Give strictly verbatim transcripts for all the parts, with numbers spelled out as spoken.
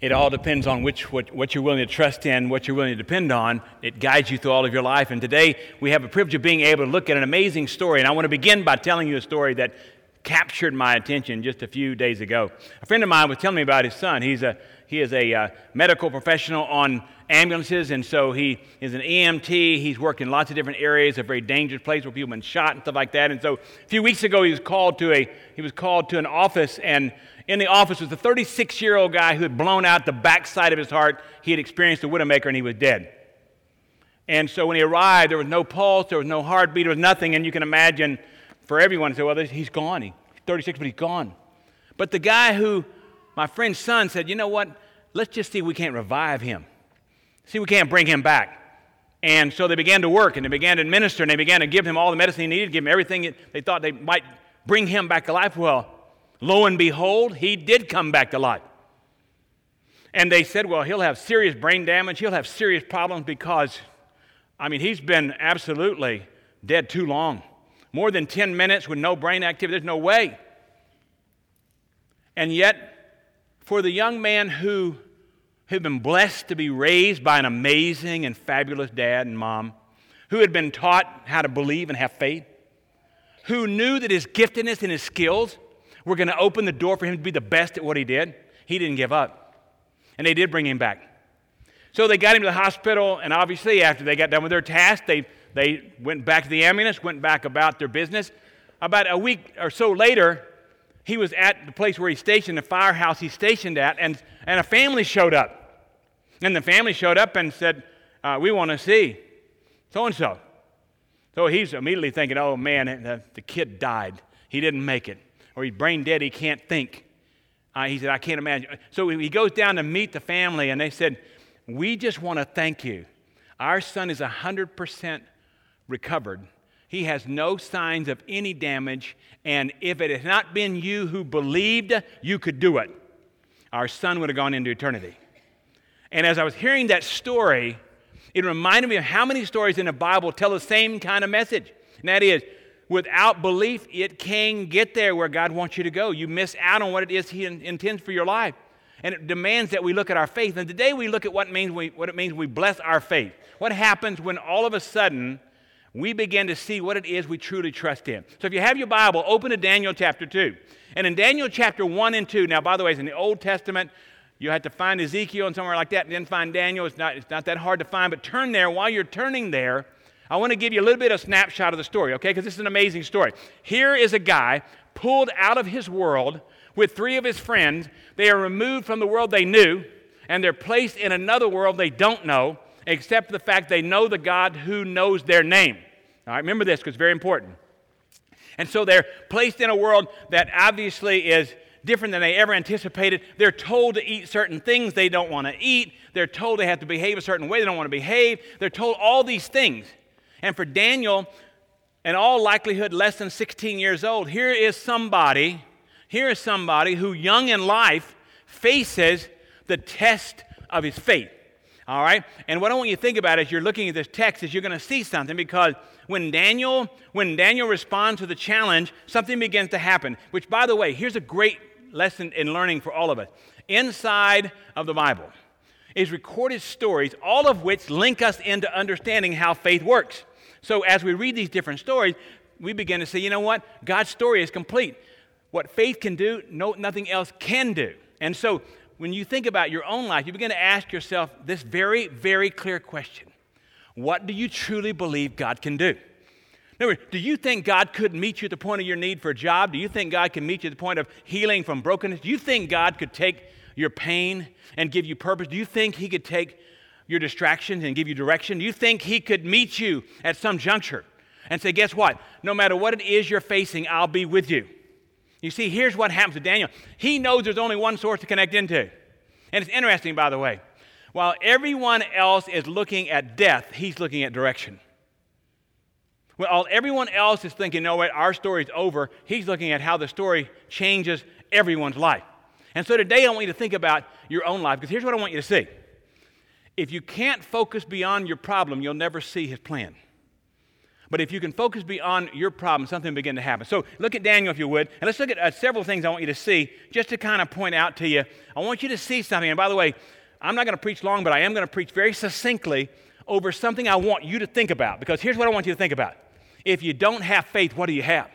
It all depends on which what, what you're willing to trust in, what you're willing to depend on. It guides you through all of your life. And today we have a privilege of being able to look at an amazing story. And I want to begin by telling you a story that captured my attention just a few days ago. A friend of mine was telling me about his son. He's a he is a uh, medical professional on ambulances, and so he is an E M T. He's worked in lots of different areas, a very dangerous place where people have been shot and stuff like that. And so a few weeks ago, he was called to a he was called to an office, and in the office was a thirty-six-year-old guy who had blown out the backside of his heart. He had experienced a widowmaker, and he was dead. And so when he arrived, there was no pulse, there was no heartbeat, there was nothing. And you can imagine, for everyone, say, well, he's gone. He's thirty-six, but he's gone. But the guy who, my friend's son, said, you know what? Let's just see if we can't revive him. See if we can't bring him back. And so they began to work, and they began to administer, and they began to give him all the medicine he needed, give him everything they thought they might bring him back to life. Well, lo and behold, he did come back to life. And they said, well, he'll have serious brain damage. He'll have serious problems because, I mean, he's been absolutely dead too long. More than ten minutes with no brain activity. There's no way. And yet, for the young man who had been blessed to be raised by an amazing and fabulous dad and mom, who had been taught how to believe and have faith, who knew that his giftedness and his skills were going to open the door for him to be the best at what he did, he didn't give up. And they did bring him back. So they got him to the hospital, and obviously after they got done with their task, they, they went back to the ambulance, went back about their business. About a week or so later, he was at the place where he's stationed, the firehouse he's stationed at, and, and a family showed up. And the family showed up and said, uh, we want to see so-and-so. So he's immediately thinking, oh man, the, the kid died. He didn't make it. Or he's brain dead, he can't think. Uh, he said, I can't imagine. So he goes down to meet the family, and they said, we just want to thank you. Our son is one hundred percent recovered. He has no signs of any damage, and if it had not been you who believed you could do it, our son would have gone into eternity. And as I was hearing that story, it reminded me of how many stories in the Bible tell the same kind of message. And that is, without belief, it can get there where God wants you to go. You miss out on what it is He in, intends for your life. And it demands that we look at our faith. And today we look at what, means we, what it means we bless our faith. What happens when all of a sudden we begin to see what it is we truly trust in. So if you have your Bible, open to Daniel chapter two. And in Daniel chapter one and two, now by the way, it's in the Old Testament. You had to find Ezekiel and somewhere like that, and then find Daniel. It's not, it's not that hard to find, but turn there. While you're turning there, I want to give you a little bit of snapshot of the story, okay? Because this is an amazing story. Here is a guy pulled out of his world with three of his friends. They are removed from the world they knew, and they're placed in another world they don't know, except for the fact they know the God who knows their name. All right, remember this because it's very important. And so they're placed in a world that obviously is different than they ever anticipated. They're told to eat certain things they don't want to eat. They're told they have to behave a certain way they don't want to behave. They're told all these things. And for Daniel, in all likelihood less than sixteen years old, here is somebody, here is somebody who young in life faces the test of his faith. All right? And what I want you to think about as you're looking at this text is you're going to see something, because when Daniel, when Daniel responds to the challenge, something begins to happen. Which, by the way, here's a great lesson in learning for all of us. Inside of the Bible is recorded stories, all of which link us into understanding how faith works. So as we read these different stories, we begin to say, you know what? God's story is complete. What faith can do, no, nothing else can do. And so when you think about your own life, you begin to ask yourself this very, very clear question. What do you truly believe God can do? In other words, do you think God could meet you at the point of your need for a job? Do you think God can meet you at the point of healing from brokenness? Do you think God could take your pain and give you purpose? Do you think He could take your distractions and give you direction? Do you think He could meet you at some juncture and say, guess what? No matter what it is you're facing, I'll be with you. You see, here's what happens to Daniel. He knows there's only one source to connect into. And it's interesting, by the way. While everyone else is looking at death, he's looking at direction. While everyone else is thinking, no, wait, our story's over, he's looking at how the story changes everyone's life. And so today I want you to think about your own life, because here's what I want you to see. If you can't focus beyond your problem, you'll never see His plan. But if you can focus beyond your problem, something will begin to happen. So look at Daniel, if you would. And let's look at uh, several things I want you to see, just to kind of point out to you. I want you to see something. And by the way, I'm not going to preach long, but I am going to preach very succinctly over something I want you to think about. Because here's what I want you to think about. If you don't have faith, what do you have?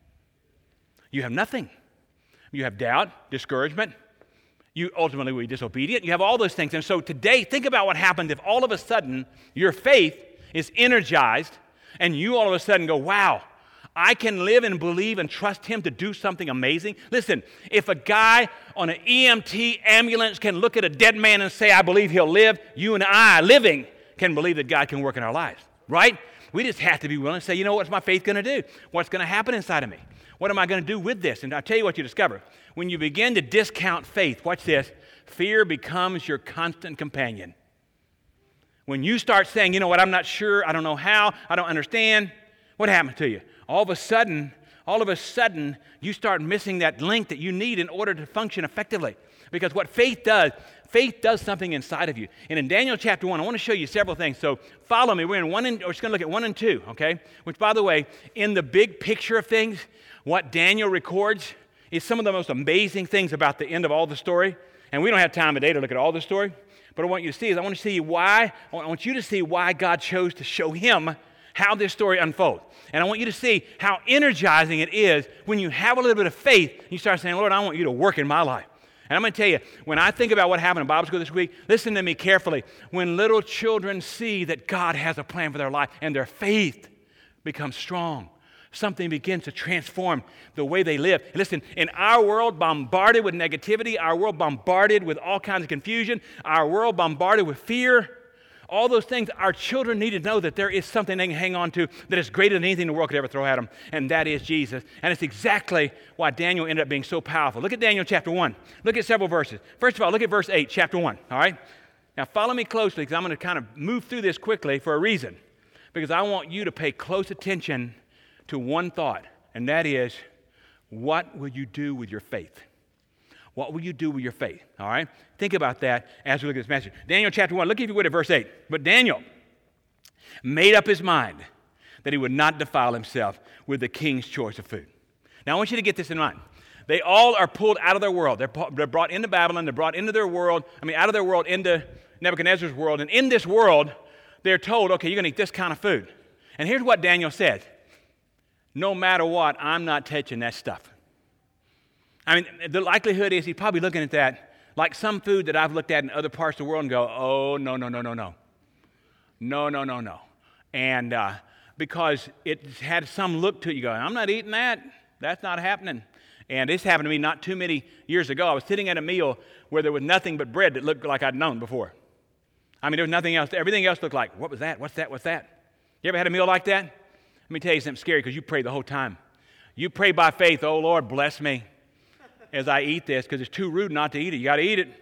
You have nothing. You have doubt, discouragement. You ultimately will be disobedient. You have all those things. And so today, think about what happens if all of a sudden your faith is energized and you all of a sudden go, wow, I can live and believe and trust him to do something amazing. Listen, if a guy on an E M T ambulance can look at a dead man and say, I believe he'll live, you and I, living, can believe that God can work in our lives, right? We just have to be willing to say, you know, what's my faith going to do? What's going to happen inside of me? What am I going to do with this? And I'll tell you what you discover. When you begin to discount faith, watch this, fear becomes your constant companion. When you start saying, you know what, I'm not sure, I don't know how, I don't understand, what happens to you? All of a sudden, all of a sudden, you start missing that link that you need in order to function effectively. Because what faith does, faith does something inside of you. And in Daniel chapter one, I want to show you several things. So follow me. We're in one, and, we're just going to look at one and two, okay? Which, by the way, in the big picture of things, what Daniel records is some of the most amazing things about the end of all the story. And we don't have time today to look at all the story. But what I want you to see is I want to see why, I want you to see why God chose to show him how this story unfolds. And I want you to see how energizing it is when you have a little bit of faith and you start saying, Lord, I want you to work in my life. And I'm going to tell you, when I think about what happened in Bible school this week, listen to me carefully. When little children see that God has a plan for their life and their faith becomes strong, something begins to transform the way they live. Listen, in our world bombarded with negativity, our world bombarded with all kinds of confusion, our world bombarded with fear, all those things, our children need to know that there is something they can hang on to that is greater than anything the world could ever throw at them, and that is Jesus. And it's exactly why Daniel ended up being so powerful. Look at Daniel chapter one. Look at several verses. First of all, look at verse eight, chapter one, all right? Now follow me closely because I'm going to kind of move through this quickly for a reason, because I want you to pay close attention to one thought, and that is, what will you do with your faith? What will you do with your faith? All right? Think about that as we look at this message. Daniel chapter one, look if you would at verse eight. But Daniel made up his mind that he would not defile himself with the king's choice of food. Now I want you to get this in mind. They all are pulled out of their world. They're, they're brought into Babylon. They're brought into their world. I mean, out of their world into Nebuchadnezzar's world. And in this world, they're told, okay, you're going to eat this kind of food. And here's what Daniel said. No matter what, I'm not touching that stuff. I mean, the likelihood is he's probably looking at that like some food that I've looked at in other parts of the world and go, oh, no, no, no, no, no. No, no, no, no. And uh, because it had some look to it, you go, I'm not eating that. That's not happening. And this happened to me not too many years ago. I was sitting at a meal where there was nothing but bread that looked like I'd known before. I mean, there was nothing else. Everything else looked like, what was that? What's that? What's that? You ever had a meal like that? Let me tell you something scary because you pray the whole time. You pray by faith, oh, Lord, bless me as I eat this, because it's too rude not to eat it. You got to eat it.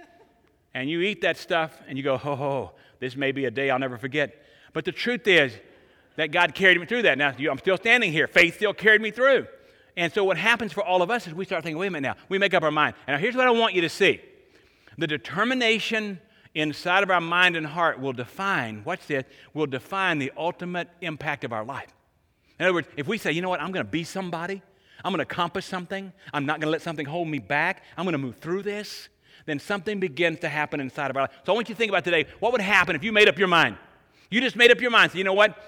And you eat that stuff, and you go, ho, ho, ho, this may be a day I'll never forget. But the truth is that God carried me through that. Now, I'm still standing here. Faith still carried me through. And so what happens for all of us is we start thinking, wait a minute now. We make up our mind. And now here's what I want you to see. The determination inside of our mind and heart will define, watch this, will define the ultimate impact of our life. In other words, if we say, you know what, I'm going to be somebody, I'm going to accomplish something, I'm not going to let something hold me back, I'm going to move through this, then something begins to happen inside of our life. So I want you to think about today, what would happen if you made up your mind? You just made up your mind. So you know what?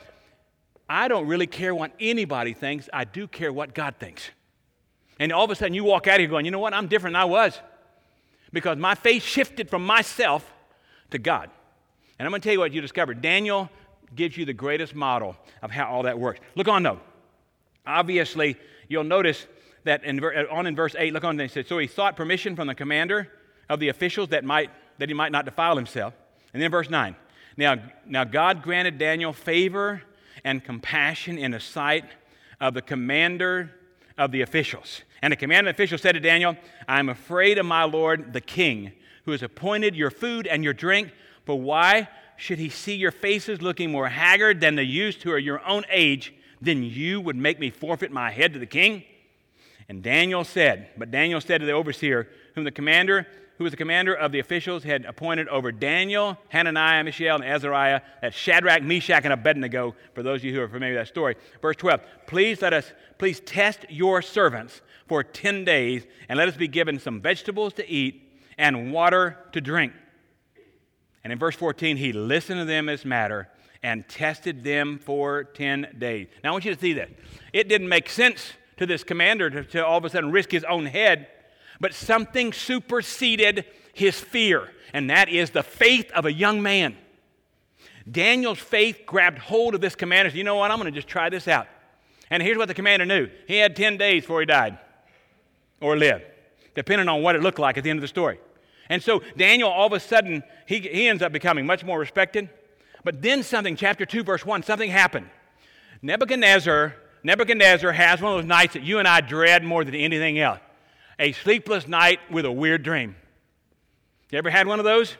I don't really care what anybody thinks. I do care what God thinks. And all of a sudden you walk out of here going, you know what? I'm different than I was. Because my faith shifted from myself to God. And I'm going to tell you what you discovered. Daniel gives you the greatest model of how all that works. Look on though. Obviously, you'll notice that in, on in verse eight, look on, they said, so he sought permission from the commander of the officials that might that he might not defile himself. And then verse nine, now, now God granted Daniel favor and compassion in the sight of the commander of the officials. And the commander of the officials said to Daniel, I am afraid of my lord the king, who has appointed your food and your drink, but why should he see your faces looking more haggard than the youths who are your own age? Then you would make me forfeit my head to the king? And Daniel said, but Daniel said to the overseer, whom the commander who was the commander of the officials, had appointed over Daniel, Hananiah, Mishael, and Azariah, that's Shadrach, Meshach, and Abednego, for those of you who are familiar with that story. Verse twelve, please let us, please test your servants for ten days, and let us be given some vegetables to eat and water to drink. And in verse fourteen, he listened to them in this matter and tested them for ten days. Now I want you to see this. It didn't make sense to this commander to, to all of a sudden risk his own head, but something superseded his fear, and that is the faith of a young man. Daniel's faith grabbed hold of this commander. Said, you know what, I'm going to just try this out. And here's what the commander knew. He had ten days before he died, or lived, depending on what it looked like at the end of the story. And so Daniel, all of a sudden, he, he ends up becoming much more respected. But then something, chapter two, verse one, something happened. Nebuchadnezzar, Nebuchadnezzar has one of those nights that you and I dread more than anything else. A sleepless night with a weird dream. You ever had one of those?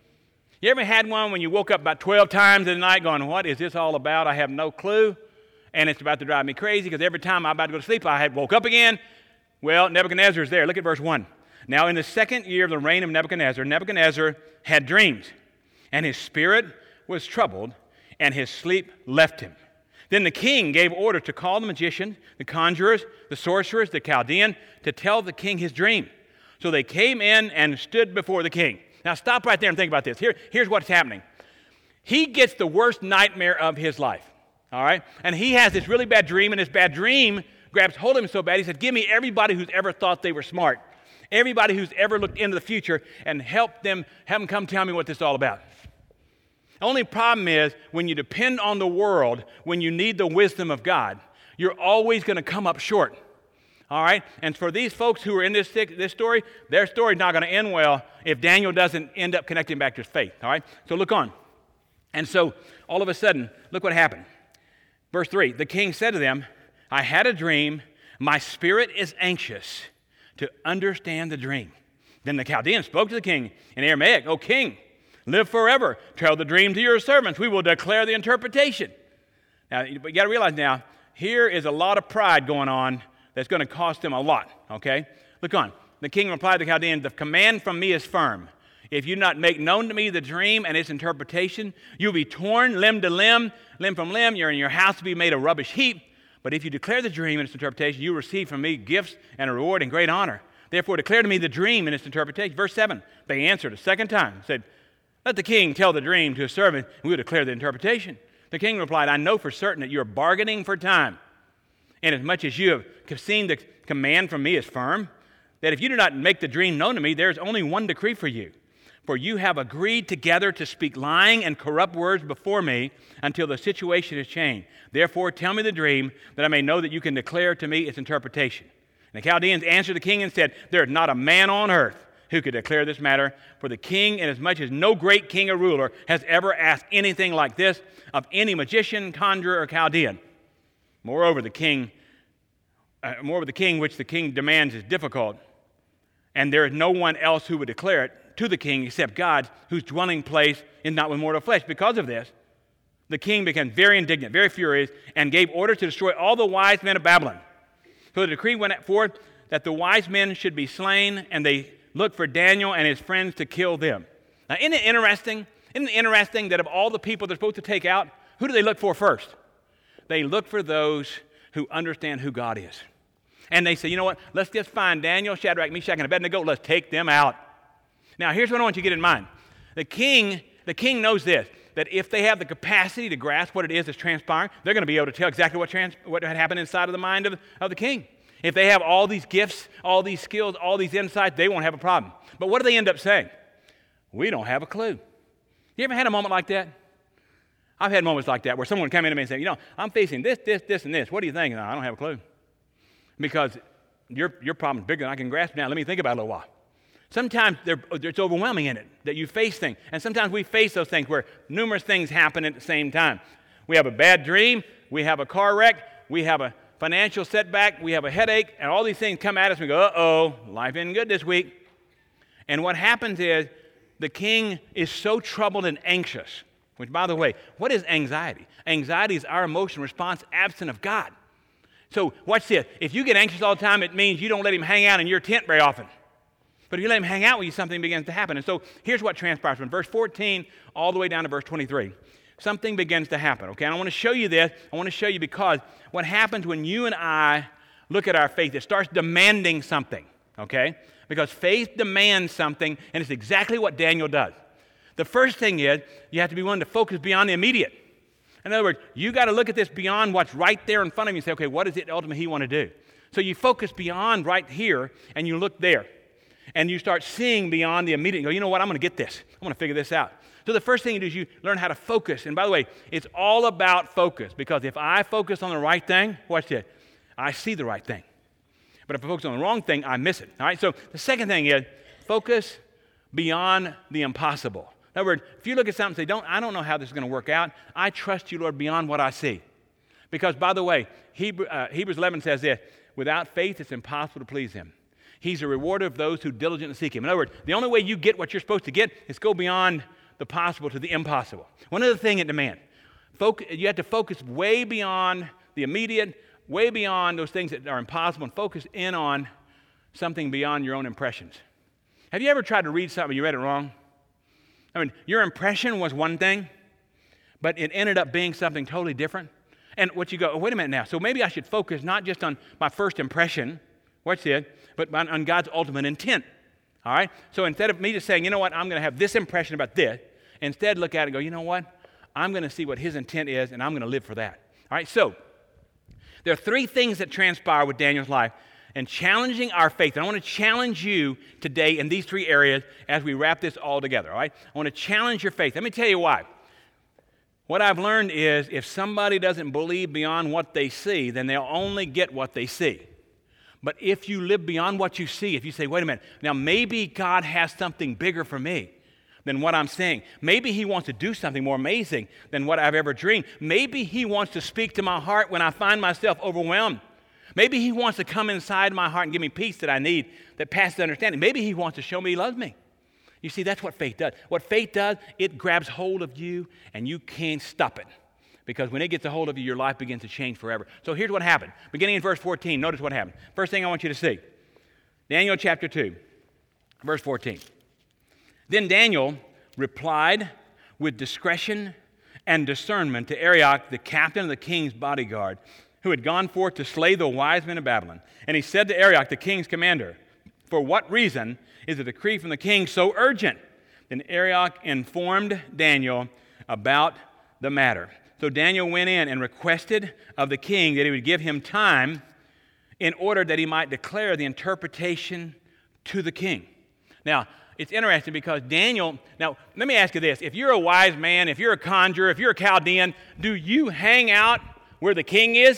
You ever had one when you woke up about twelve times in the night going, what is this all about? I have no clue. And it's about to drive me crazy because every time I'm about to go to sleep, I had woke up again. Well, Nebuchadnezzar is there. Look at verse one. Now, in the second year of the reign of Nebuchadnezzar, Nebuchadnezzar had dreams, and his spirit was troubled, and his sleep left him. Then the king gave order to call the magician, the conjurers, the sorcerers, the Chaldean, to tell the king his dream. So they came in and stood before the king. Now stop right there and think about this. Here, here's what's happening. He gets the worst nightmare of his life, all right? And he has this really bad dream, and this bad dream grabs hold of him so bad, he said, give me everybody who's ever thought they were smart, everybody who's ever looked into the future, and help them, have them come tell me what this is all about. The only problem is when you depend on the world, when you need the wisdom of God, you're always going to come up short. All right? And for these folks who are in this, this story, their story's not going to end well if Daniel doesn't end up connecting back to his faith. All right? So look on. And so all of a sudden, look what happened. Verse three, the king said to them, I had a dream. My spirit is anxious to understand the dream. Then the Chaldean spoke to the king in Aramaic, O king, live forever. Tell the dream to your servants. We will declare the interpretation. Now, you got to realize now, here is a lot of pride going on that's going to cost them a lot, okay? Look on. The king replied to the Chaldean, the command from me is firm. If you not make known to me the dream and its interpretation, you'll be torn limb to limb, limb from limb. You're in your house to be made a rubbish heap. But if you declare the dream and its interpretation, you will receive from me gifts and a reward and great honor. Therefore, declare to me the dream and its interpretation. Verse seven, they answered a second time, said, let the king tell the dream to his servant, and we will declare the interpretation. The king replied, I know for certain that you are bargaining for time, inasmuch as you have seen the command from me is firm, that if you do not make the dream known to me, there is only one decree for you. For you have agreed together to speak lying and corrupt words before me until the situation is changed. Therefore, tell me the dream, that I may know that you can declare to me its interpretation. And the Chaldeans answered the king and said, there is not a man on earth who could declare this matter, for the king, inasmuch as no great king or ruler has ever asked anything like this of any magician, conjurer, or Chaldean. Moreover, the king, uh, moreover, the king which the king demands is difficult, and there is no one else who would declare it to the king except God, whose dwelling place is not with mortal flesh. Because of this, the king became very indignant, very furious, and gave order to destroy all the wise men of Babylon. So the decree went forth that the wise men should be slain, and they looked for Daniel and his friends to kill them. Now, isn't it interesting? Isn't it interesting that of all the people they're supposed to take out, who do they look for first? They look for those who understand who God is. And they say, you know what? Let's just find Daniel, Shadrach, Meshach, and Abednego. Let's take them out. Now, here's what I want you to get in mind. The king, the king knows this, that if they have the capacity to grasp what it is that's transpiring, they're going to be able to tell exactly what, trans, what had happened inside of the mind of, of the king. If they have all these gifts, all these skills, all these insights, they won't have a problem. But what do they end up saying? We don't have a clue. You ever had a moment like that? I've had moments like that where someone would come in to me and say, you know, I'm facing this, this, this, and this. What do you think? No, I don't have a clue. Because your, your problem is bigger than I can grasp now. Let me think about it a little while. Sometimes it's overwhelming in it that you face things. And sometimes we face those things where numerous things happen at the same time. We have a bad dream. We have a car wreck. We have a financial setback. We have a headache. And all these things come at us and we go, uh-oh, life isn't good this week. And what happens is the king is so troubled and anxious. Which, by the way, what is anxiety? Anxiety is our emotional response absent of God. So watch this. If you get anxious all the time, it means you don't let him hang out in your tent very often. But if you let him hang out with you, something begins to happen. And so here's what transpires from verse fourteen all the way down to verse twenty-three. Something begins to happen, okay? And I want to show you this. I want to show you because what happens when you and I look at our faith, it starts demanding something, okay? Because faith demands something, and it's exactly what Daniel does. The first thing is you have to be willing to focus beyond the immediate. In other words, you got to look at this beyond what's right there in front of you and say, okay, what is it ultimately he want to do? So you focus beyond right here, and you look there. And you start seeing beyond the immediate and go, you know what, I'm going to get this. I'm going to figure this out. So the first thing you do is you learn how to focus. And by the way, it's all about focus. Because if I focus on the right thing, watch this, I see the right thing. But if I focus on the wrong thing, I miss it. All right, so the second thing is focus beyond the impossible. In other words, if you look at something and say, don't, I don't know how this is going to work out, I trust you, Lord, beyond what I see. Because, by the way, Hebrew, uh, Hebrews eleven says this, without faith it's impossible to please him. He's a rewarder of those who diligently seek him. In other words, the only way you get what you're supposed to get is go beyond the possible to the impossible. One other thing it demands, focus, you have to focus way beyond the immediate, way beyond those things that are impossible, and focus in on something beyond your own impressions. Have you ever tried to read something and you read it wrong? I mean, your impression was one thing, but it ended up being something totally different. And what you go, oh, wait a minute now, so maybe I should focus not just on my first impression, watch this, but on, on God's ultimate intent. All right? So instead of me just saying, you know what, I'm going to have this impression about this, instead look at it and go, you know what, I'm going to see what his intent is, and I'm going to live for that. All right? So there are three things that transpire with Daniel's life and challenging our faith. And I want to challenge you today in these three areas as we wrap this all together. All right? I want to challenge your faith. Let me tell you why. What I've learned is if somebody doesn't believe beyond what they see, then they'll only get what they see. But if you live beyond what you see, if you say, wait a minute, now maybe God has something bigger for me than what I'm seeing. Maybe he wants to do something more amazing than what I've ever dreamed. Maybe he wants to speak to my heart when I find myself overwhelmed. Maybe he wants to come inside my heart and give me peace that I need that passes understanding. Maybe he wants to show me he loves me. You see, that's what faith does. What faith does, it grabs hold of you and you can't stop it. Because when it gets a hold of you, your life begins to change forever. So here's what happened. Beginning in verse fourteen, notice what happened. First thing I want you to see. Daniel chapter two, verse fourteen. Then Daniel replied with discretion and discernment to Arioch, the captain of the king's bodyguard, who had gone forth to slay the wise men of Babylon. And he said to Arioch, the king's commander, for what reason is the decree from the king so urgent? Then Arioch informed Daniel about the matter. So Daniel went in and requested of the king that he would give him time in order that he might declare the interpretation to the king. Now, it's interesting because Daniel, now let me ask you this. If you're a wise man, if you're a conjurer, if you're a Chaldean, do you hang out where the king is?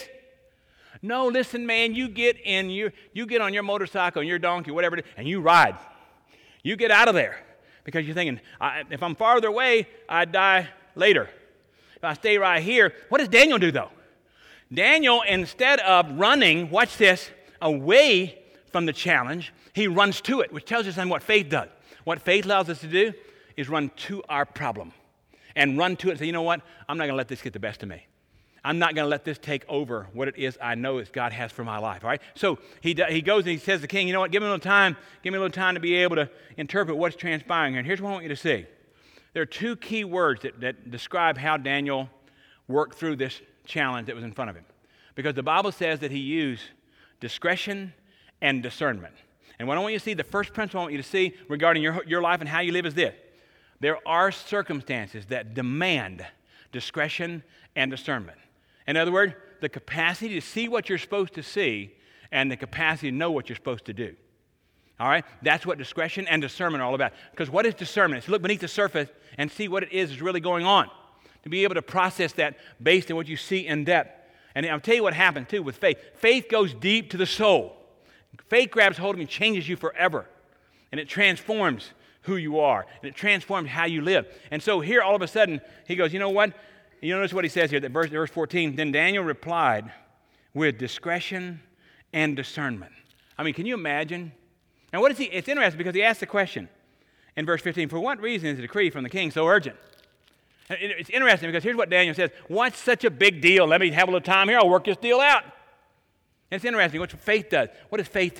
No, listen, man, you get in, you, you get on your motorcycle, on your donkey, whatever it is, and you ride. You get out of there because you're thinking, I, if I'm farther away, I'd die later. If I stay right here, what does Daniel do though? Daniel, instead of running, watch this, away from the challenge, he runs to it, which tells us then what faith does. What faith allows us to do is run to our problem and run to it and say, you know what, I'm not going to let this get the best of me. I'm not going to let this take over what it is I know is God has for my life, all right? So he, he goes and he says to the king, you know what, give me a little time, give me a little time to be able to interpret what's transpiring here. And here's what I want you to see. There are two key words that, that describe how Daniel worked through this challenge that was in front of him. Because the Bible says that he used discretion and discernment. And what I want you to see, the first principle I want you to see regarding your, your life and how you live is this. There are circumstances that demand discretion and discernment. In other words, the capacity to see what you're supposed to see and the capacity to know what you're supposed to do. All right? That's what discretion and discernment are all about. Because what is discernment? It's to look beneath the surface and see what it is is really going on. To be able to process that based on what you see in depth. And I'll tell you what happens, too, with faith. Faith goes deep to the soul. Faith grabs hold of you and changes you forever. And it transforms who you are. And it transforms how you live. And so here, all of a sudden, he goes, you know what? You notice what he says here, that verse, verse fourteen. Then Daniel replied with discretion and discernment. I mean, can you imagine? Now, what is he? It's interesting because he asks the question in verse fifteen, for what reason is the decree from the king so urgent? And it's interesting because here's what Daniel says. What's such a big deal? Let me have a little time here. I'll work this deal out. And it's interesting what faith does. What does faith do?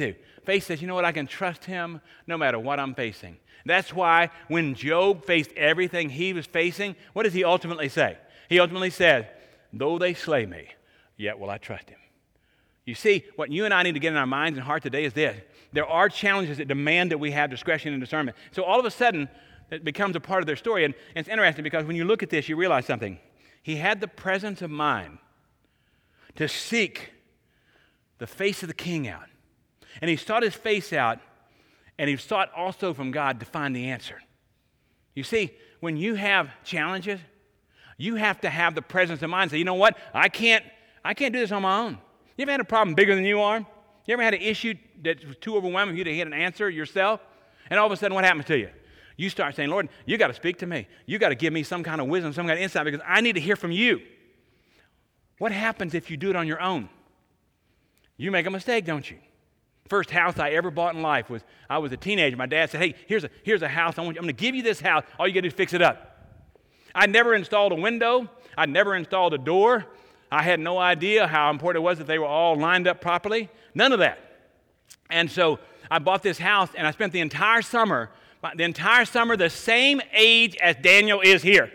faith says, you know what, I can trust him no matter what I'm facing. That's why when Job faced everything he was facing, what does he ultimately say? He ultimately said, though they slay me, yet will I trust him. You see, what you and I need to get in our minds and heart today is this. There are challenges that demand that we have discretion and discernment. So all of a sudden, it becomes a part of their story. And it's interesting because when you look at this, you realize something. He had the presence of mind to seek the face of the king out. And he sought his face out, and he sought also from God to find the answer. You see, when you have challenges, you have to have the presence of mind. Say, you know what? I can't, I can't do this on my own. You ever had a problem bigger than you are? You ever had an issue that was too overwhelming for you to get an answer yourself? And all of a sudden, what happens to you? You start saying, Lord, you got to speak to me. You got to give me some kind of wisdom, some kind of insight, because I need to hear from you. What happens if you do it on your own? You make a mistake, don't you? First house I ever bought in life was, I was a teenager. My dad said, hey, here's a, here's a house. I want you, I'm going to give you this house. All you got to do is fix it up. I never installed a window. I never installed a door. I had no idea how important it was that they were all lined up properly. None of that. And so I bought this house, and I spent the entire summer, the entire summer the same age as Daniel is here.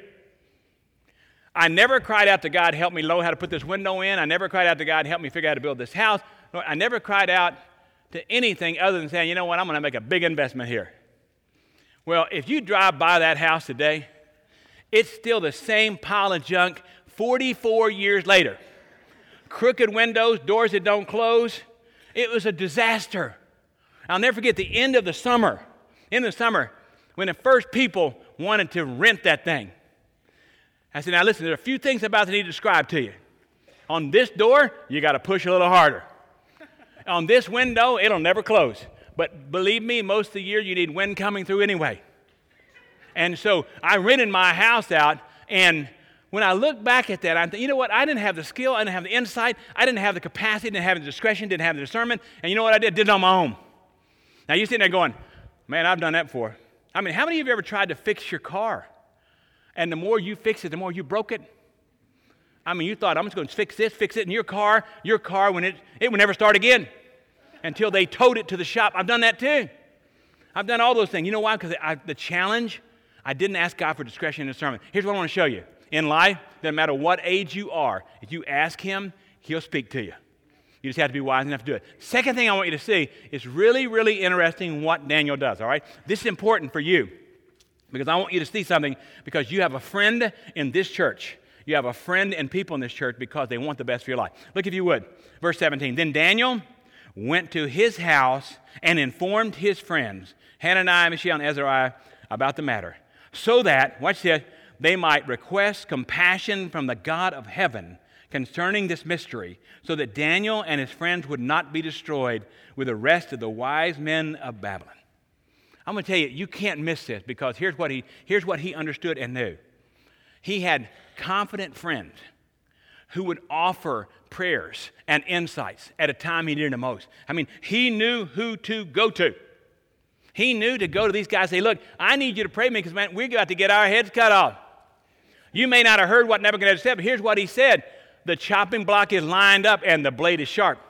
I never cried out to God, help me know how to put this window in. I never cried out to God, help me figure out how to build this house. I never cried out to anything other than saying, you know what, I'm going to make a big investment here. Well, if you drive by that house today, it's still the same pile of junk forty-four years later. Crooked windows, doors that don't close. It was a disaster. I'll never forget the end of the summer, in the summer, when the first people wanted to rent that thing. I said, now listen, there are a few things about that I need to describe to you. On this door, you got to push a little harder. On this window, it'll never close. But believe me, most of the year you need wind coming through anyway. And so I rented my house out, and when I look back at that, I think, you know what? I didn't have the skill, I didn't have the insight, I didn't have the capacity, didn't have the discretion, didn't have the discernment, and you know what I did? Did it on my own. Now you're sitting there going, man, I've done that before. I mean, how many of you ever tried to fix your car? And the more you fix it, the more you broke it? I mean, you thought, I'm just going to fix this, fix it, and your car, your car, when it, it would never start again until they towed it to the shop. I've done that too. I've done all those things. You know why? Because the challenge, I didn't ask God for discretion and discernment. Here's what I want to show you. In life, no matter what age you are, if you ask him, he'll speak to you. You just have to be wise enough to do it. Second thing I want you to see is really, really interesting what Daniel does, all right? This is important for you because I want you to see something because you have a friend in this church. You have a friend and people in this church because they want the best for your life. Look if you would. Verse seventeen. Then Daniel went to his house and informed his friends, Hananiah, Mishael, and Azariah, about the matter, so that, watch this, they might request compassion from the God of heaven concerning this mystery, so that Daniel and his friends would not be destroyed with the rest of the wise men of Babylon. I'm going to tell you, you can't miss this because here's what he, here's what he understood and knew. He had confident friends who would offer prayers and insights at a time he needed the most. I mean, he knew who to go to. He knew to go to these guys and say, look, I need you to pray for me because, man, we're about to get our heads cut off. You may not have heard what Nebuchadnezzar said, but here's what he said. The chopping block is lined up and the blade is sharp.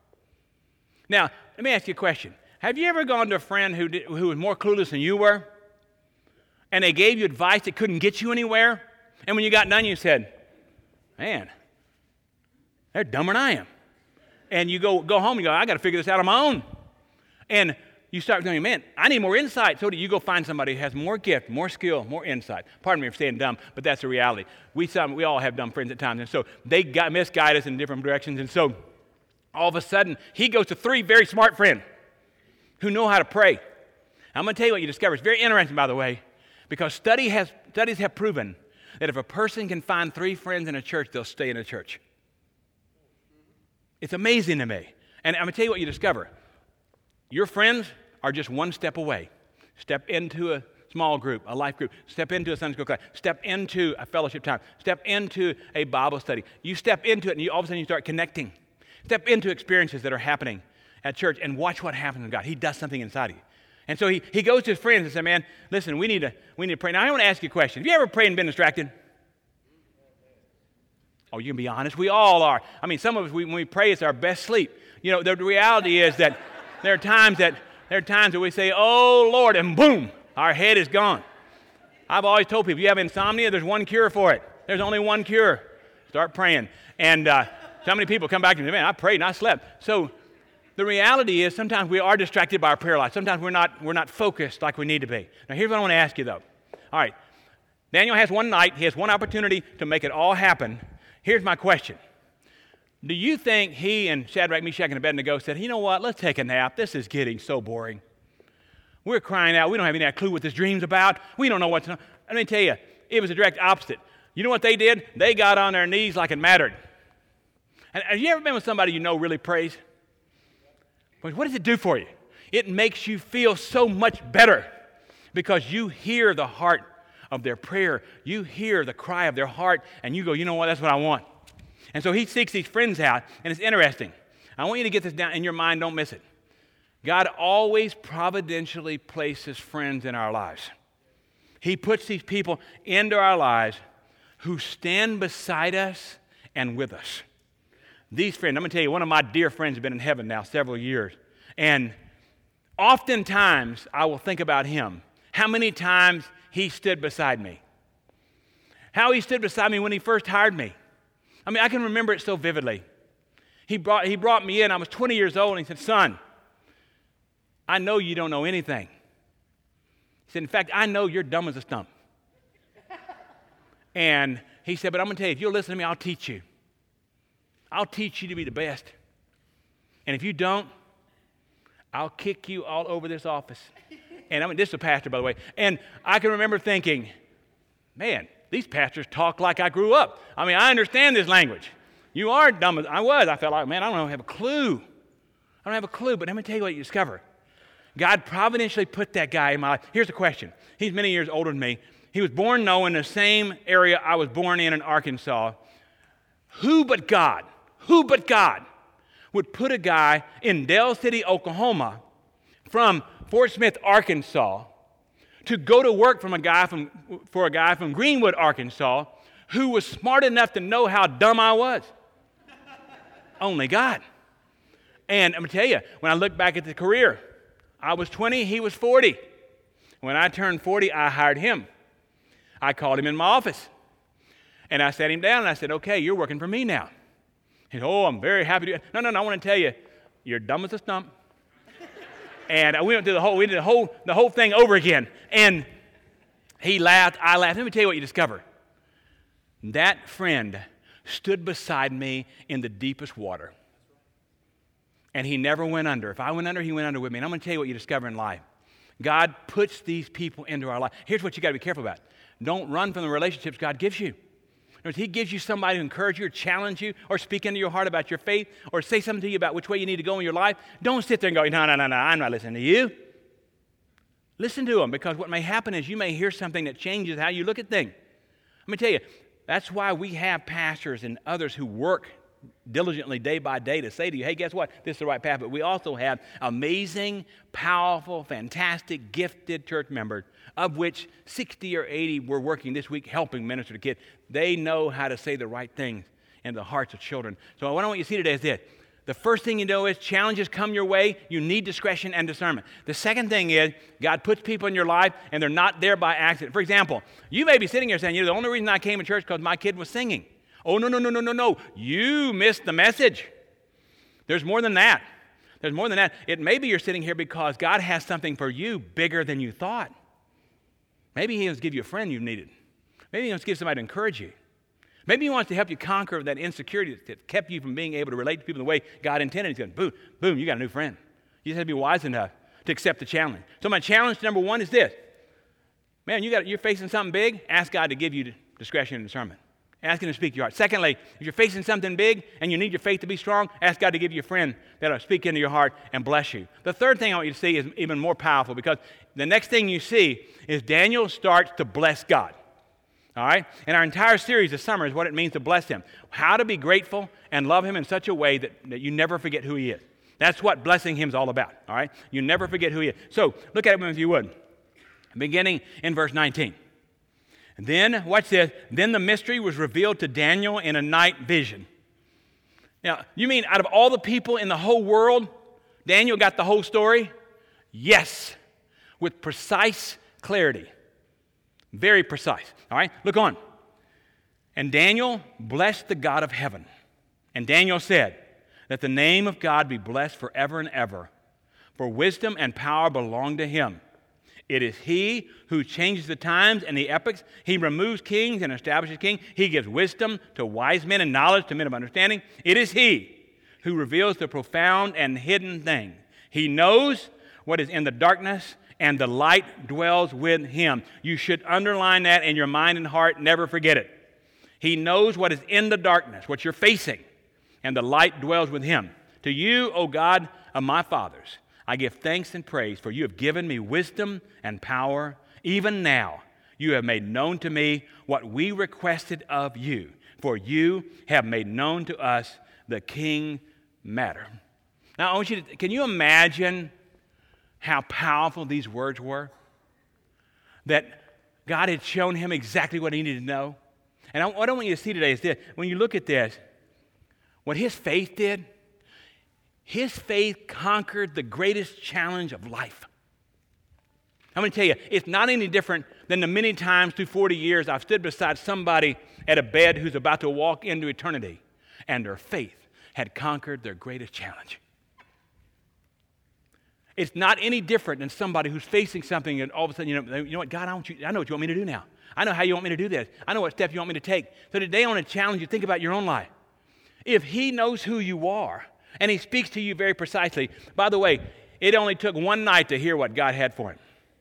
Now, let me ask you a question. Have you ever gone to a friend who, did, who was more clueless than you were, and they gave you advice that couldn't get you anywhere, and when you got done, you said, man, they're dumber than I am. And you go, go home and you go, I got to figure this out on my own. And you start going, man, I need more insight. So do you go find somebody who has more gift, more skill, more insight. Pardon me for saying dumb, but that's the reality. We some, we all have dumb friends at times. And so they got, misguide us in different directions. And so all of a sudden, he goes to three very smart friends who know how to pray. I'm going to tell you what you discover. It's very interesting, by the way, because study has, studies have proven that if a person can find three friends in a church, they'll stay in a church. It's amazing to me. And I'm going to tell you what you discover. Your friends are just one step away. Step into a small group, a life group. Step into a Sunday school class. Step into a fellowship time. Step into a Bible study. You step into it, and you, all of a sudden you start connecting. Step into experiences that are happening at church, and watch what happens with God. He does something inside of you. And so he, he goes to his friends and says, man, listen, we need to we need to pray. Now, I want to ask you a question. Have you ever prayed and been distracted? Oh, you can be honest. We all are. I mean, some of us, we, when we pray, it's our best sleep. You know, the reality is that there are times that there are times that we say, "Oh Lord," and boom, our head is gone. I've always told people, you have insomnia, there's one cure for it. There's only one cure. Start praying. And uh, so many people come back to me, man, I prayed and I slept. So the reality is sometimes we are distracted by our prayer life. Sometimes we're not, we're not focused like we need to be. Now here's what I want to ask you though. All right, Daniel has one night. He has one opportunity to make it all happen. Here's my question. Do you think he and Shadrach, Meshach, and Abednego said, you know what, let's take a nap. This is getting so boring. We're crying out. We don't have any clue what this dream's about. We don't know what's... Let me tell you, it was the direct opposite. You know what they did? They got on their knees like it mattered. And have you ever been with somebody you know really prays? But what does it do for you? It makes you feel so much better because you hear the heart of their prayer. You hear the cry of their heart, and you go, you know what, that's what I want. And so he seeks these friends out, and it's interesting. I want you to get this down in your mind. Don't miss it. God always providentially places friends in our lives. He puts these people into our lives who stand beside us and with us. These friends, I'm going to tell you, one of my dear friends has been in heaven now several years. And oftentimes, I will think about him. How many times he stood beside me. How he stood beside me when he first hired me. I mean, I can remember it so vividly. He brought, he brought me in. I was twenty years old, and he said, son, I know you don't know anything. He said, in fact, I know you're dumb as a stump. And he said, but I'm going to tell you, if you'll listen to me, I'll teach you. I'll teach you to be the best. And if you don't, I'll kick you all over this office. And I mean, this is a pastor, by the way. And I can remember thinking, man, these pastors talk like I grew up. I mean, I understand this language. You are dumb as I was. I felt like, man, I don't have a clue. I don't have a clue. But let me tell you what you discover. God providentially put that guy in my life. Here's the question. He's many years older than me. He was born, no, in the same area I was born in in Arkansas. Who but God, who but God would put a guy in Del City, Oklahoma, from Fort Smith, Arkansas, to go to work from a guy from, for a guy from Greenwood, Arkansas, who was smart enough to know how dumb I was? Only God. And I'm going to tell you, when I look back at the career, I was twenty, he was forty. When I turned forty, I hired him. I called him in my office. And I sat him down and I said, okay, you're working for me now. He said, oh, I'm very happy to. No, no, no, I want to tell you, you're dumb as a stump. And we went through the whole, we did the whole, the whole thing over again. And he laughed, I laughed. Let me tell you what you discover. That friend stood beside me in the deepest water. And he never went under. If I went under, he went under with me. And I'm going to tell you what you discover in life. God puts these people into our life. Here's what you got to be careful about. Don't run from the relationships God gives you. If he gives you somebody to encourage you or challenge you or speak into your heart about your faith or say something to you about which way you need to go in your life, don't sit there and go, no, no, no, no, I'm not listening to you. Listen to them, because what may happen is you may hear something that changes how you look at things. Let me tell you, that's why we have pastors and others who work diligently day by day to say to you, hey, guess what? This is the right path. But we also have amazing, powerful, fantastic, gifted church members, of which sixty or eighty were working this week helping minister to kids. They know how to say the right things in the hearts of children. So what I want you to see today is this. The first thing you know is challenges come your way. You need discretion and discernment. The second thing is God puts people in your life, and they're not there by accident. For example, you may be sitting here saying, you know, the only reason I came to church is because my kid was singing. Oh, no, no, no, no, no, no. You missed the message. There's more than that. There's more than that. It may be you're sitting here because God has something for you bigger than you thought. Maybe he wants to give you a friend you've needed. Maybe he wants to give somebody to encourage you. Maybe he wants to help you conquer that insecurity that kept you from being able to relate to people the way God intended. He's going, boom, boom, you got a new friend. You just have to be wise enough to accept the challenge. So my challenge number one is this. Man, you got, you're facing something big, ask God to give you discretion and discernment. Ask him to speak to your heart. Secondly, if you're facing something big and you need your faith to be strong, ask God to give you a friend that will speak into your heart and bless you. The third thing I want you to see is even more powerful, because the next thing you see is Daniel starts to bless God. All right? And our entire series this summer is what it means to bless him. How to be grateful and love him in such a way that, that you never forget who he is. That's what blessing him is all about. All right? You never forget who he is. So look at it if you would. Beginning in verse nineteen. Then, watch this, then the mystery was revealed to Daniel in a night vision. Now, you mean out of all the people in the whole world Daniel got the whole story? Yes, with precise clarity. Very precise. All right, look on. And Daniel blessed the God of heaven. And Daniel said, that the name of God be blessed forever and ever. For wisdom and power belong to him. It is he who changes the times and the epochs. He removes kings and establishes kings. He gives wisdom to wise men and knowledge to men of understanding. It is he who reveals the profound and hidden thing. He knows what is in the darkness, and the light dwells with him. You should underline that in your mind and heart. Never forget it. He knows what is in the darkness, what you're facing, and the light dwells with him. To you, O God of my fathers, I give thanks and praise, for you have given me wisdom and power. Even now, you have made known to me what we requested of you, for you have made known to us the king matter. Now, I want you to, can you imagine how powerful these words were? That God had shown him exactly what he needed to know. And I, what I want you to see today is this. When you look at this, what his faith did, his faith conquered the greatest challenge of life. I'm going to tell you, it's not any different than the many times through forty years I've stood beside somebody at a bed who's about to walk into eternity, and their faith had conquered their greatest challenge. It's not any different than somebody who's facing something and all of a sudden, you know, you know what, God, I, want you, I know what you want me to do now. I know how you want me to do this. I know what steps you want me to take. So today I want to challenge you to think about your own life. If he knows who you are, and he speaks to you very precisely. By the way, it only took one night to hear what God had for him.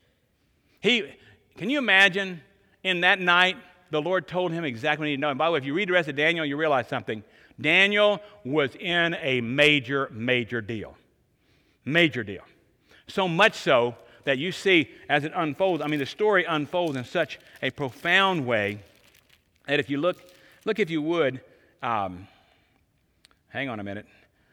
He, can you imagine in that night, the Lord told him exactly what he needed to know. And by the way, if you read the rest of Daniel, you realize something. Daniel was in a major, major deal. Major deal. So much so that you see as it unfolds, I mean, the story unfolds in such a profound way that if you look, look if you would, um, hang on a minute.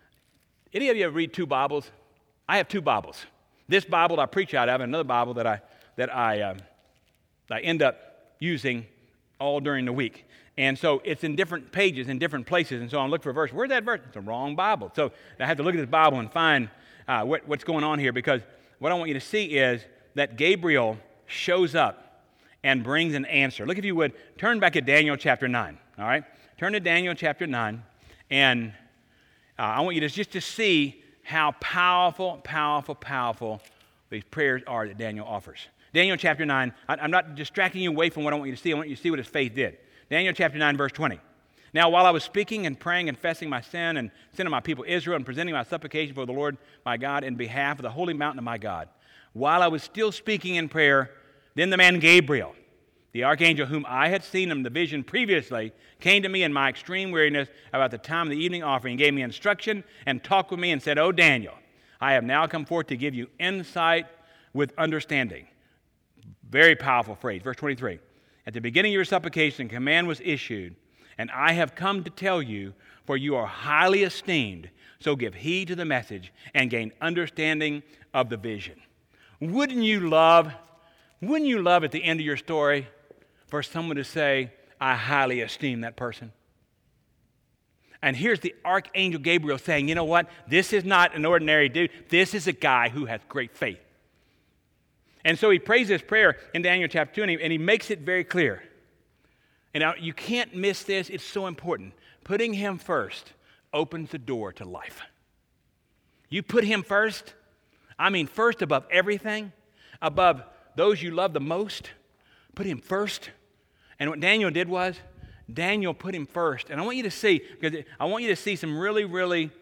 Any of you ever read two Bibles? I have two Bibles. This Bible that I preach out of, and another Bible that I that I uh, I end up using all during the week. And so it's in different pages, in different places. And so I'm looking for a verse. Where's that verse? It's the wrong Bible. So I have to look at this Bible and find uh, what, what's going on here, because what I want you to see is that Gabriel shows up and brings an answer. Look, if you would, turn back to Daniel chapter nine. All right? Turn to Daniel chapter nine, and Uh, I want you to just to see how powerful, powerful, powerful these prayers are that Daniel offers. Daniel chapter nine, I, I'm not distracting you away from what I want you to see. I want you to see what his faith did. Daniel chapter nine, verse twenty. Now, while I was speaking and praying, confessing my sin and sin of my people Israel, and presenting my supplication for the Lord my God in behalf of the holy mountain of my God, while I was still speaking in prayer, then the man Gabriel, the archangel whom I had seen in the vision previously, came to me in my extreme weariness about the time of the evening offering, gave me instruction, and talked with me and said, "O Daniel, I have now come forth to give you insight with understanding." Very powerful phrase. Verse twenty-three. At the beginning of your supplication, a command was issued, and I have come to tell you, for you are highly esteemed. So give heed to the message and gain understanding of the vision. Wouldn't you love, wouldn't you love at the end of your story for someone to say, "I highly esteem that person"? And here's the archangel Gabriel saying, you know what? This is not an ordinary dude. This is a guy who has great faith. And so he prays this prayer in Daniel chapter two, and he, and he makes it very clear. And now you can't miss this. It's so important. Putting him first opens the door to life. You put him first, I mean first above everything, above those you love the most, put him first. And what Daniel did was, Daniel put him first. And I want you to see, because I want you to see some really, really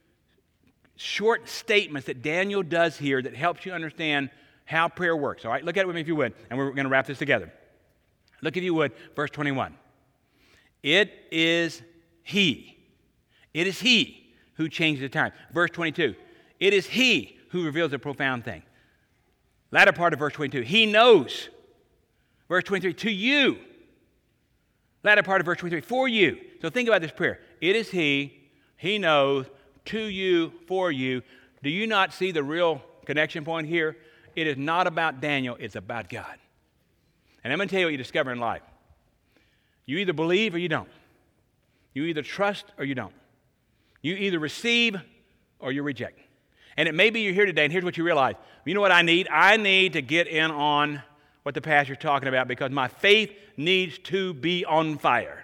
short statements that Daniel does here that helps you understand how prayer works. All right, look at it with me if you would, and we're going to wrap this together. Look if you would, verse twenty-one. It is he. It is he who changes the time. Verse twenty-two. It is he who reveals a profound thing. Latter part of verse twenty-two. He knows. Verse twenty-three. To you. Latter part of verse twenty-three. For you. So think about this prayer. It is he. He knows. To you. For you. Do you not see the real connection point here? It is not about Daniel. It's about God. And I'm going to tell you what you discover in life. You either believe or you don't. You either trust or you don't. You either receive or you reject. And it may be you're here today, and here's what you realize. You know what I need? I need to get in on what the pastor's talking about because my faith needs to be on fire.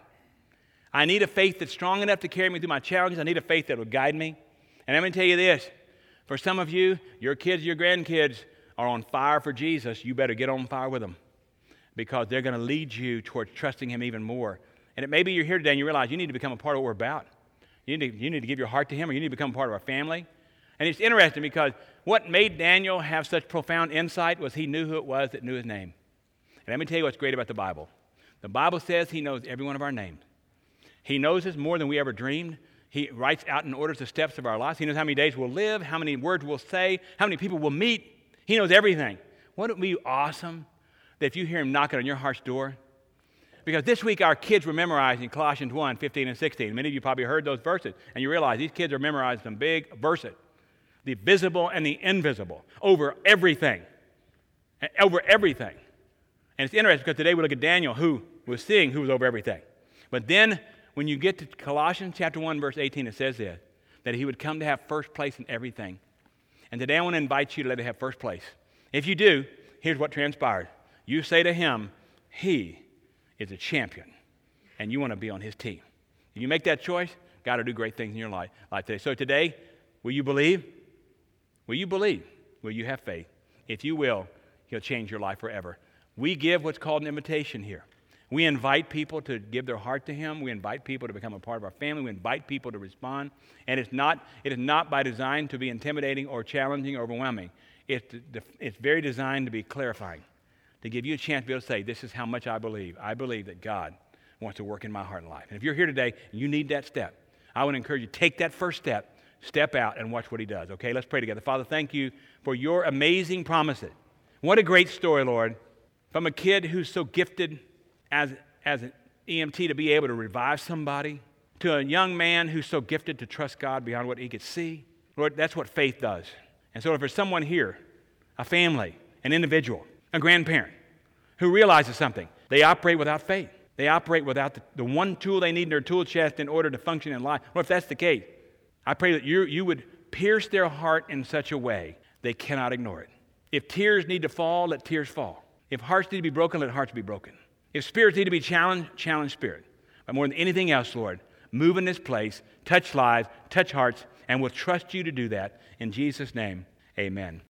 I need a faith that's strong enough to carry me through my challenges. I need a faith that will guide me. And I'm going to tell you this. For some of you, your kids, your grandkids are on fire for Jesus. You better get on fire with them because they're going to lead you towards trusting him even more. And it may be you're here today and you realize you need to become a part of what we're about. You need to, you need to give your heart to him, or you need to become a part of our family. And it's interesting because what made Daniel have such profound insight was he knew who it was that knew his name. And let me tell you what's great about the Bible. The Bible says he knows every one of our names. He knows us more than we ever dreamed. He writes out and orders the steps of our lives. He knows how many days we'll live, how many words we'll say, how many people we'll meet. He knows everything. Wouldn't it be awesome that if you hear him knocking on your heart's door? Because this week our kids were memorizing Colossians one, fifteen and sixteen. Many of you probably heard those verses, and you realize these kids are memorizing some big verses. The visible and the invisible, over everything. Over everything. And it's interesting because today we look at Daniel, who was seeing who was over everything. But then when you get to Colossians chapter one, verse eighteen, it says this, that he would come to have first place in everything. And today I want to invite you to let him have first place. If you do, here's what transpired. You say to him, he is a champion, and you want to be on his team. If you make that choice, God will do great things in your life like today. So today, will you believe? Will you believe? Will you have faith? If you will, he'll change your life forever. We give what's called an invitation here. We invite people to give their heart to him. We invite people to become a part of our family. We invite people to respond. And it's not, it is not by design to be intimidating or challenging or overwhelming. It's, it's very designed to be clarifying, to give you a chance to be able to say, this is how much I believe. I believe that God wants to work in my heart and life. And if you're here today and you need that step, I would encourage you to take that first step, step out and watch what he does. Okay, let's pray together. Father, thank you for your amazing promises. What a great story, Lord, from a kid who's so gifted as, as an E M T to be able to revive somebody, to a young man who's so gifted to trust God beyond what he could see. Lord, that's what faith does. And so if there's someone here, a family, an individual, a grandparent, who realizes something, they operate without faith. They operate without the, the one tool they need in their tool chest in order to function in life. Well, if that's the case, I pray that you, you would pierce their heart in such a way they cannot ignore it. If tears need to fall, let tears fall. If hearts need to be broken, let hearts be broken. If spirits need to be challenged, challenge spirit. But more than anything else, Lord, move in this place, touch lives, touch hearts, and we'll trust you to do that. In Jesus' name, amen.